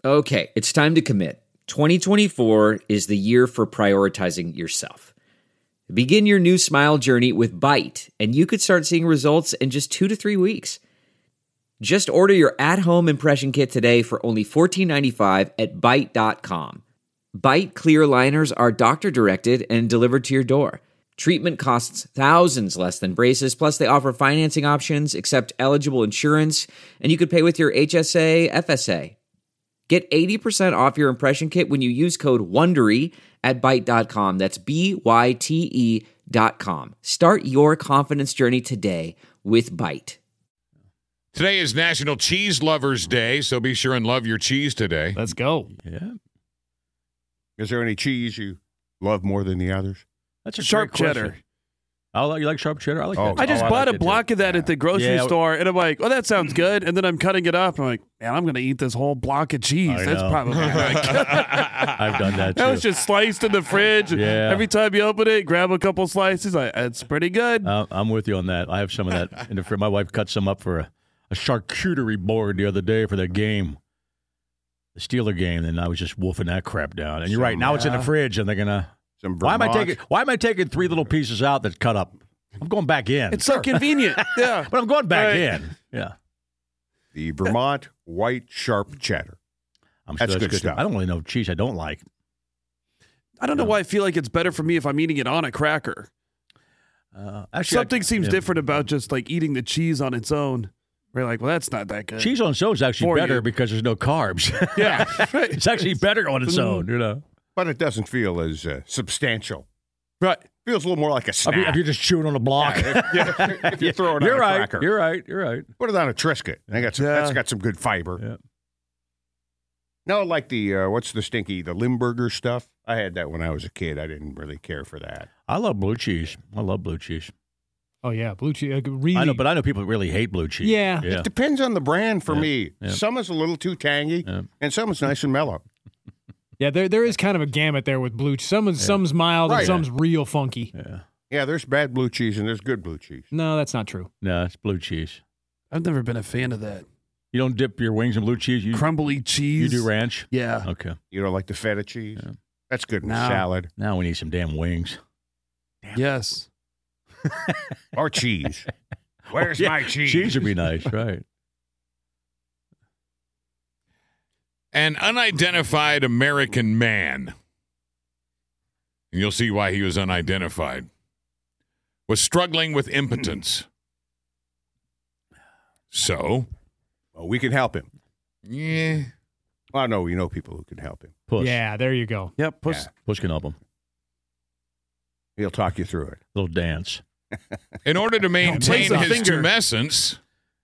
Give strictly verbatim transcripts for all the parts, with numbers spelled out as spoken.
Okay, it's time to commit. twenty twenty-four is the year for prioritizing yourself. Begin your new smile journey with Byte, and you could start seeing results in just two to three weeks. Just order your at-home impression kit today for only fourteen ninety-five at byte dot com. Byte clear aligners are doctor-directed and delivered to your door. Treatment costs thousands less than braces, plus they offer financing options, accept eligible insurance, and you could pay with your H S A, F S A. Get eighty percent off your impression kit when you use code WONDERY at byte dot com. That's B Y T E dot com. Start your confidence journey today with Byte. Today is National Cheese Lovers Day, so be sure and love your cheese today. Let's go. Yeah. Is there any cheese you love more than the others? That's a Sharp great question. cheddar. I like, you like sharp cheddar? I like Oh, that. I just Oh, bought like a it, too. block of that Yeah. at the grocery Yeah. store, and I'm like, oh, that sounds good. And then I'm cutting it up. I'm like, man, I'm going to eat this whole block of cheese. I That's know. probably not good. I've done that, too. That was just sliced in the fridge. Yeah. Every time you open it, grab a couple slices. Like, it's pretty good. Uh, I'm with you on that. I have some of that in the fridge. My wife cut some up for a, a charcuterie board the other day for the game, the Steeler game, and I was just wolfing that crap down. And you're right. Now it's in the fridge, and they're gonna. Some Why am I Vermont. taking? Why am I taking three little pieces out that's cut up? I'm going back in. It's so convenient. Yeah. but I'm going back Right. in. Yeah. The Vermont white sharp cheddar. I'm sure That's good too. stuff. I don't really know cheese I don't like. I don't know why I feel like it's better for me if I'm eating it on a cracker. Uh, actually, Something I, seems yeah. different about just like eating the cheese on its own. We're like, well, that's not that good. Cheese on its own is actually For better you. because there's no carbs. Yeah. it's actually better on its own. You know. But it doesn't feel as uh, substantial. Right. Feels a little more like a If, snack. you, if you're just chewing on a block. Yeah, if, yeah, if you throw it You're on right. a cracker. You're right. You're right. Put it on a Triscuit. I got some, Yeah. That's got some good fiber. Yeah. No, like the, uh, what's the stinky, the Limburger stuff? I had that when I was a kid. I didn't really care for that. I love blue cheese. I love blue cheese. Oh yeah, blue cheese. uh, Really, I know, but I know people really hate blue cheese. Yeah. Yeah. It depends on the brand for Yeah, me. yeah. Some is a little too tangy, Yeah. and some is nice and mellow. yeah. There, there is kind of a gamut there with blue. Some is, some's mild Right. and some's real funky. Yeah. Yeah, there's bad blue cheese and there's good blue cheese. No, that's not true. No, it's blue cheese. I've never been a fan of that. You don't dip your wings in blue cheese? You, Crumbly you cheese. do ranch? Yeah. Okay. You don't like the feta cheese? Yeah. That's good in No. salad. Now we need some damn wings. Yes. Or cheese. Where's Yeah, my cheese? Cheese would be nice, right? An unidentified American man, and you'll see why he was unidentified, was struggling with impotence. So, Well, we can help him. yeah, Well, no, we know people who can help him. Push. Yeah, there you go. Yep. Push. Yeah. Push can help them. He'll talk you through it. Little dance. in order to maintain a his finger. tumescence,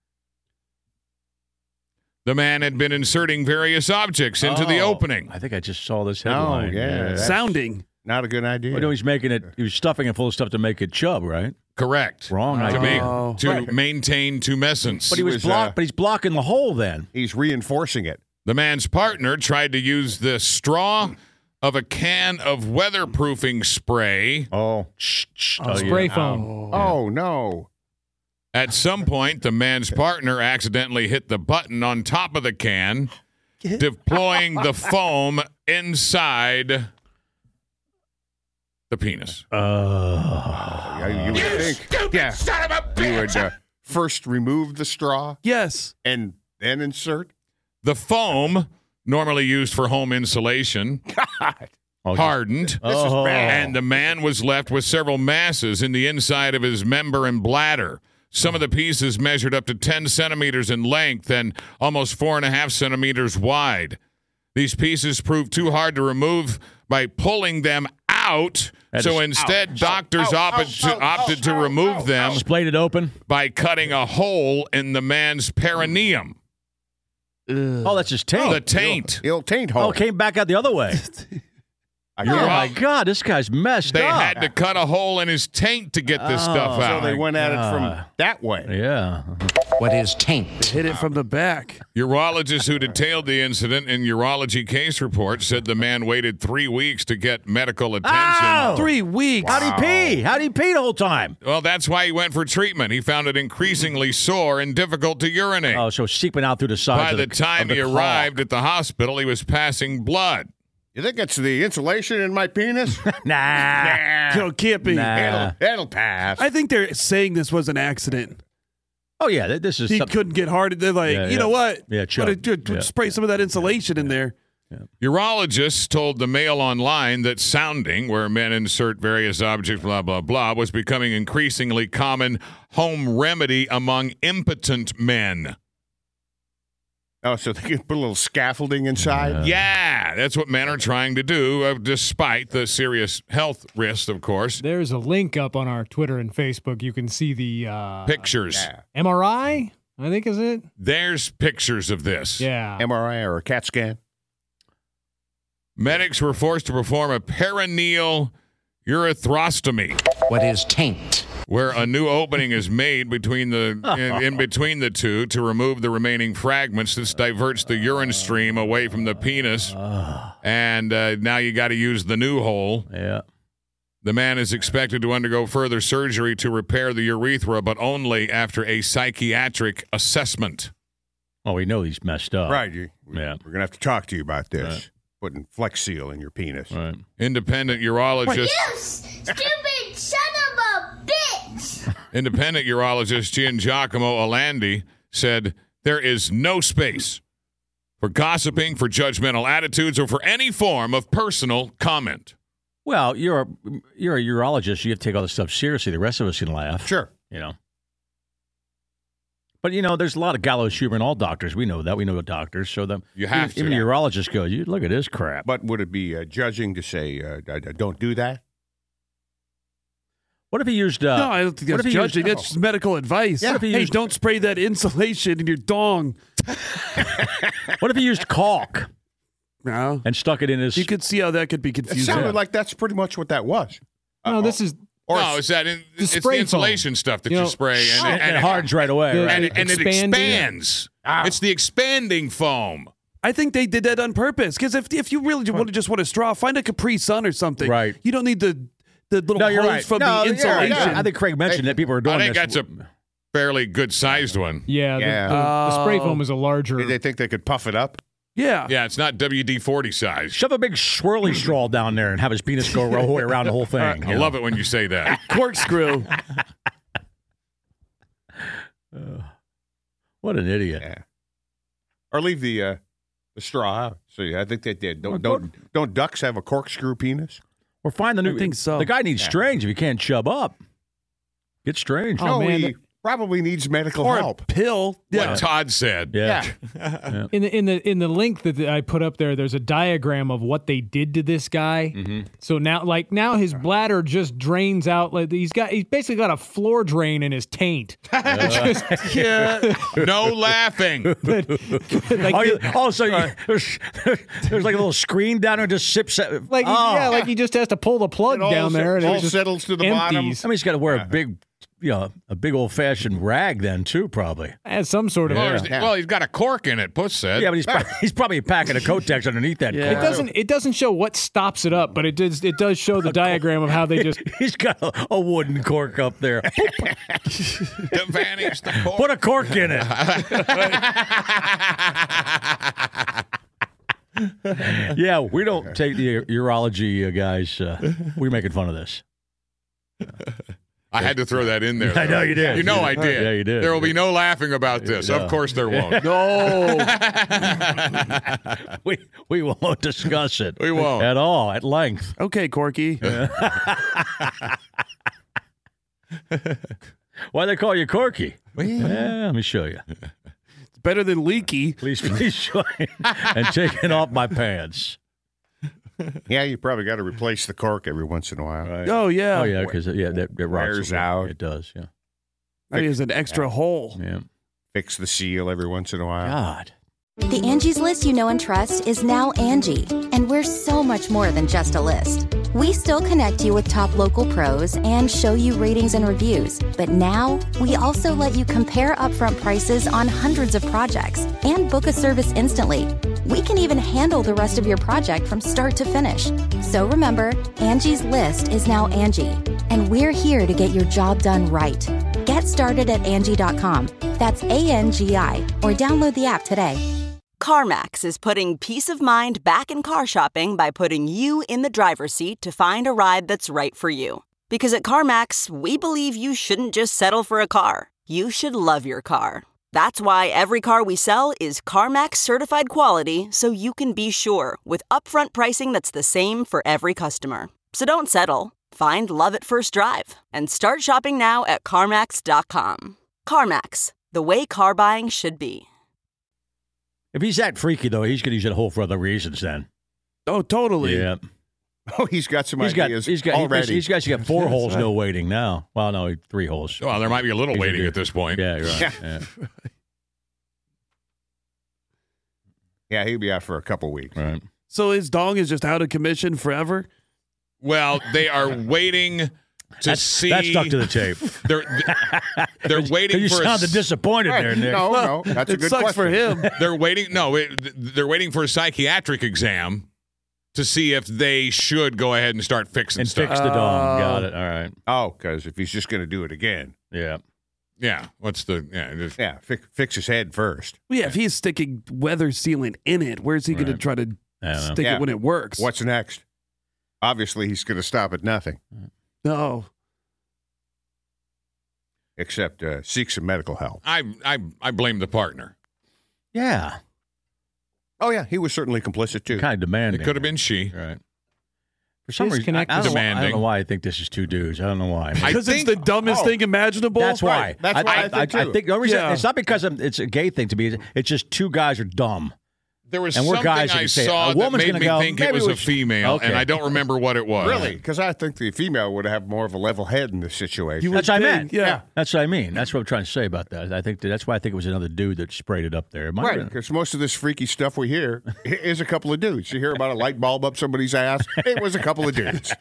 the man had been inserting various objects into the Oh, opening. I think I just saw this Oh, headline. yeah. That's- Sounding. Not a good idea. Well, no, he's making it. He was stuffing it full of stuff to make it chub, right? Correct. Wrong To, idea. make, Oh. to Right. maintain tumescence. But he was, was, blocked. uh, but he's blocking the hole. Then He's reinforcing it. The man's partner tried to use the straw of a can of weatherproofing spray. oh, shh, shh. Oh, Oh, spray yeah. foam. Oh, no. At some point, the man's partner accidentally hit the button on top of the can, deploying the foam inside the penis. Uh, Yeah, you would think. Yeah. You would uh, first remove the straw Yes. and then insert. The foam, normally used for home insulation, oh, hardened, This Oh. is bad. and the man was left with several masses in the inside of his member and bladder. Some of the pieces measured up to ten centimeters in length and almost four and a half centimeters wide. These pieces proved too hard to remove by pulling them out. That So is- instead, doctors ow, opted, ow, to, ow, opted ow, to ow, remove ow, them ow. Splayed it open. by cutting a hole in the man's perineum, Oh, that's his taint. the taint. It'll taint hole. Oh, it came back out the other way. I Oh, guess. my God, this guy's messed They up. had to cut a hole in his taint to get this Oh, stuff So out. they went at it God. from that way. Yeah. What is taint? Hit it from the back. Urologists who detailed the incident in urology case report said the man waited three weeks to get medical attention. Ow! Three weeks. How'd he pee? How'd he pee the whole time? Well, that's why he went for treatment. He found it increasingly sore and difficult to urinate. Oh, so seeping out through the sides By of the the time of the he caul. arrived at the hospital, he was passing blood. You think it's the insulation in my penis? Nah. No, can't be. Nah. It'll, it'll pass. I think they're saying this was an accident. Oh, yeah, th- this is He something. couldn't get hard. They're like, Yeah, you yeah. know what? Yeah, chug. Gotta do- do- Yeah. spray some of that insulation in there. Urologists told the Mail Online that sounding, where men insert various objects, blah, blah, blah, was becoming increasingly common home remedy among impotent men. Oh, so they can put a little scaffolding inside? Yeah, that's what men are trying to do, uh, despite the serious health risks, of course. There's a link up on our Twitter and Facebook. You can see the uh, Pictures. Yeah. M R I, I think is it? There's pictures of this. Yeah. M R I or a CAT scan? Medics were forced to perform a perineal urethrostomy, What is taint? where a new opening is made between the in, in between the two to remove the remaining fragments. This diverts the urine stream away from the penis, and uh, now you got to use the new hole. Yeah. The man is expected to undergo further surgery to repair the urethra, but only after a psychiatric assessment. Oh, we know he's messed up. Right. You, Yeah. We're going to have to talk to you about this. Right. Putting Flex Seal in your penis. Right. Independent urologist. Stupid son of a bitch! Independent urologist Giangiacomo Alandi said there is no space for gossiping, for judgmental attitudes, or for any form of personal comment. Well, you're a, you're a urologist. You have to take all this stuff seriously. The rest of us can laugh. Sure. You know. But, you know, there's a lot of gallows humor in all doctors. We know that. We know doctors. So them, You have even, to. Even urologists go, you look at this crap. But would it be uh, judging to say, uh, d- d- don't do that? What if he used... Uh, no, I don't think what that's if he used- judging. That's just medical advice. What if he hey, used- don't spray that insulation in your dong. What if he used caulk No. and stuck it in his... You could see how that could be It confusing. sounded like that's pretty much what that was. No, this is Or no, it's that in, the it's the spray insulation stuff that You you, know, spray, and, and, and, it hardens right away. The- right? and, and it Expanding. expands. It's the expanding foam. I think they did that on purpose. Because if if you really want to just want a straw, find a Capri Sun or something. Right. You don't need the the little No, you're hose right. from No, the you're right. insulation. Yeah, I think Craig mentioned that people are doing I think this. that's a fairly good-sized one. yeah. The, Yeah. the, the spray Oh. foam is a larger. did they think they could puff it up? Yeah. Yeah, it's not W D forty size. Shove a big swirly straw down there and have his penis go all the way around the whole thing. I love it when you say that. Corkscrew. What an idiot. Yeah. Or leave the uh, the straw out. So yeah, I think they did. Don't Well, don't don't ducks have a corkscrew penis? Or find the new... I think so. The guy needs strange if he can't chub up. Get strange. Oh, no, man, he that- probably needs medical Or help. a pill. What Yeah. Todd said. Yeah. in the in the in the link that I put up there, there's a diagram of what they did to this guy. Mm-hmm. So now, like now, his bladder just drains out. Like he's got, he's basically got a floor drain in his taint. Yeah. No laughing. Like, Oh, you, oh, so you, there's, there's like a little screen down there just sips. At, like oh. yeah, like he just has to pull the plug It all down there, and all it just settles to the bottom. empties. I mean, he's got to wear a big, you know, a big old fashioned rag then too, probably. Has some sort of. Well, Yeah. there's- well, he's got a cork in it, Puss said. Yeah, but he's probably, he's probably packing a Kotex underneath that. Yeah. It cork. doesn't. It doesn't show what stops it up, but it does. It does show the diagram of how they just. He's got a, a wooden cork up there. To vanish the cork. Put a cork in it. Yeah, we don't take the urology uh, guys. Uh, we're making fun of this. I had to throw that in there. I know you did. You know I did. Yeah, you did. There will be no laughing about this. No. Of course there won't. No. We we won't discuss it. We won't. At all at length. Okay, Corky. Why they call you Corky? Yeah, let me show you. It's better than leaky. Please, please show me. And taking off my pants. Yeah, you probably got to replace the cork every once in a while. Right. Oh, yeah. Oh yeah, because yeah, that, that rots Wears away. out. It does. Yeah. That is an extra hole. Yeah. Fix the seal every once in a while. God. The Angie's List you know and trust is now Angie, and we're so much more than just a list. We still connect you with top local pros and show you ratings and reviews, but now we also let you compare upfront prices on hundreds of projects and book a service instantly. We can even handle the rest of your project from start to finish. So remember, Angie's List is now Angie, and we're here to get your job done right. Get started at Angie dot com. That's A N G I, or download the app today. CarMax is putting peace of mind back in car shopping by putting you in the driver's seat to find a ride that's right for you. Because at CarMax, we believe you shouldn't just settle for a car. You should love your car. That's why every car we sell is CarMax certified quality, so you can be sure with upfront pricing that's the same for every customer. So don't settle. Find love at first drive and start shopping now at CarMax dot com. CarMax, the way car buying should be. If he's that freaky, though, he's going to use that hole for other reasons then. Oh, totally. Yeah. Oh, he's got some He's got, ideas he's got, already. He's got, he's got four holes, no waiting now. Well, no, three holes. Well, there might be a little He's a waiting good- at this point. Yeah, you're right. Yeah. Yeah. Yeah, he'll be out for a couple weeks. Right. So his dong is just out of commission forever? Well, they are waiting to That's, see. that's stuck to the tape. They're they're waiting You for a sounded s- disappointed Right. there, Nick. No, no, that's a it good sucks question. for him. They're waiting. No, it, they're waiting for a psychiatric exam to see if they should go ahead and start fixing And stuff. fix the dong. Oh. Got it. All right. Oh, because if he's just going to do it again, Yeah. Yeah. What's the yeah? Just, yeah, fix, fix his head first. Well, yeah, if he's sticking weather sealant in it, where's he going Right. to try to I don't know. stick Yeah. it when it works? What's next? Obviously, he's going to stop at nothing No. except uh, seek some medical help. I I I blame the partner. Yeah. Oh, yeah, he was certainly complicit, too. Kind of demanding. It could have been she. Right. For some reason, I, I, Disconnected. don't know, I don't Demanding. know why I think this is two dudes. I don't know why. I Because it's think- the dumbest oh, thing imaginable. That's why. Right. That's why I think, I, too. think the only reason Yeah. it's not because I'm, it's a gay thing to me. It's just two guys are dumb. There was And we're something guys that I can say, saw a that woman's made gonna me go, think it maybe was we a should- female, Okay. and I don't remember what it was. Really? Because I think the female would have more of a level head in this situation. You would That's what I think, meant. Yeah. That's what I mean. That's what I'm trying to say about that. I think that, that's why I think it was another dude that sprayed it up there. It might have Right, been- because most of this freaky stuff we hear is a couple of dudes. You hear about a light bulb up somebody's ass, it was a couple of dudes.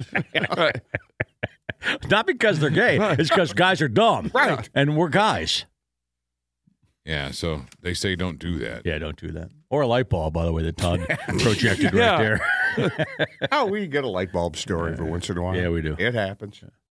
Not because they're gay. It's because guys are dumb. Right. And we're guys. Yeah. So they say don't do that. Yeah, don't do that. Or a light bulb, by the way, that Todd projected Yeah. right there. Oh, we get a light bulb story every once in a while. Yeah, we do. It happens.